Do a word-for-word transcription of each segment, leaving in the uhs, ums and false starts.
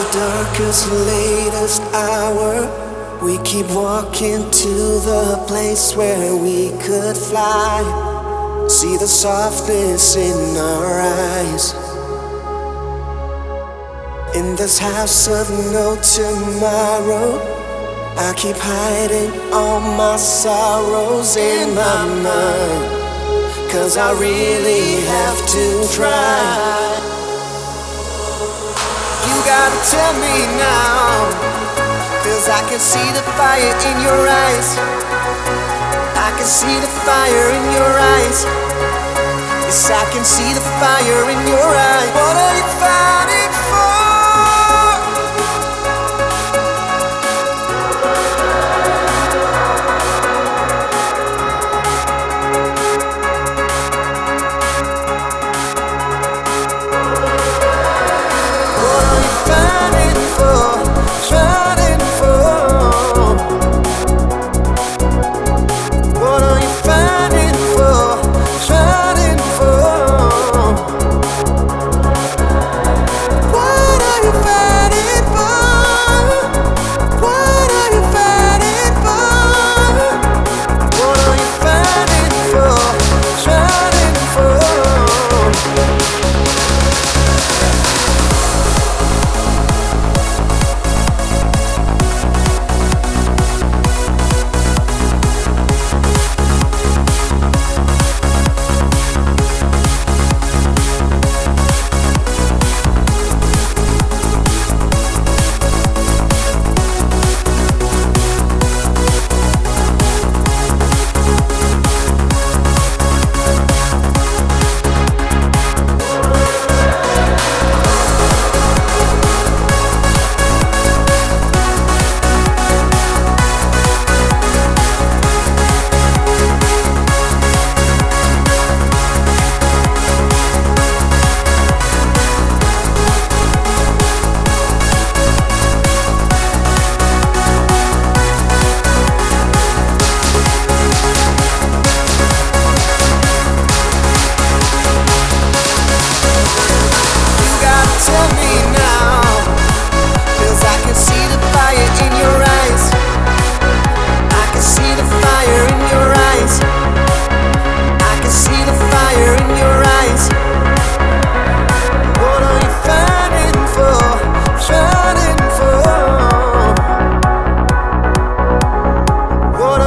darkest, latest hour, we keep walking to the place where we could fly. See the softness in our eyes. In this house of no tomorrow, I keep hiding all my sorrows in my mind, 'cause I really have to try. You gotta tell me now, 'cause I can see the fire in your eyes. I can see the fire in your eyes. Yes, I can see the fire in your eyes. What are you fighting for?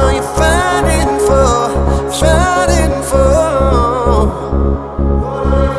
For